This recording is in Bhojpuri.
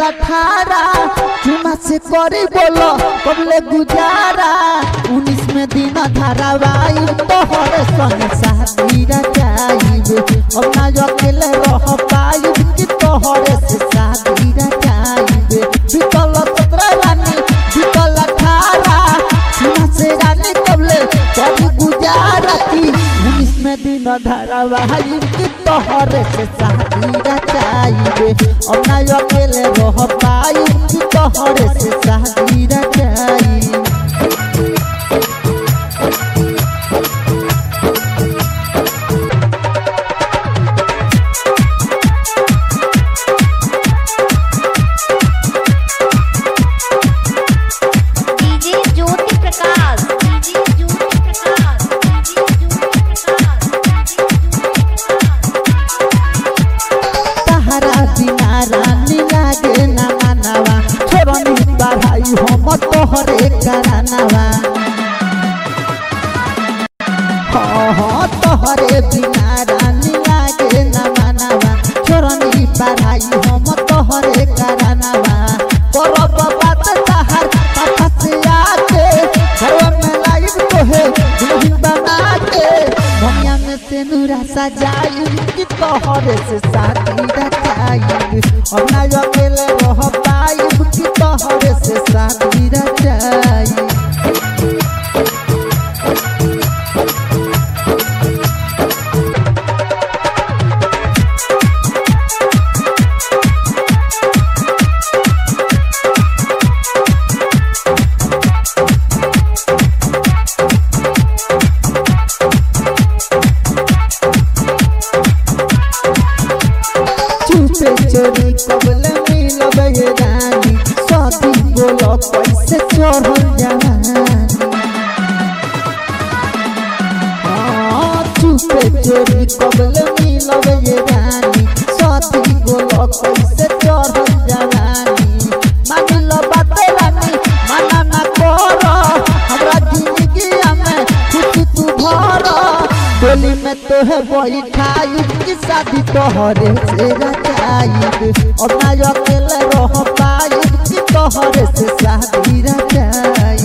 18 चुमा से करी बोलो कबले गुजारा 19 में दिन धारावाई तोहरे संग शादी रचाइबे अब ना अकेले रह पाइब कि तोहरे से शादी रचाइबे बीतल 17 रानी बीतल 18 चुमा से रानी कबले करी गुजारा 19 में दिन धारावाई कि तोहरे से शादी रचाइबे अब ना अकेले रह पाइब कि तोहरे से शादी रचाइबे। हम तोहरे करानवा हाँ तोहरे बिना रानी लागे न मानवा छोरनी पढ़ाई हम तोहरे करानवा करब बात तहर पापा से आके घर में लाइब तोहे दुल्हन बना के दुनिया में से नूरा सजाई कि तोहरे से शादी रचाई अब ना अकेले रह पाइब कि तोहरे से शादी रचाई। चुपे चोरी कबले मिलब ये रानी शादी बोलो कैसे चढ़ल जवानी चुपे चोरी कबले मिलब ये रानी शादी बोलो कैसे चढ़ल जवानी मान लो बात रानी मना ना करो हमरा जिंदगी में खुद तू भर डोली में तोहे बैठाई कि शादी तोहरे से रचाई अब ना अकेले रह पाइब कि तोहरे से शादी रचाई।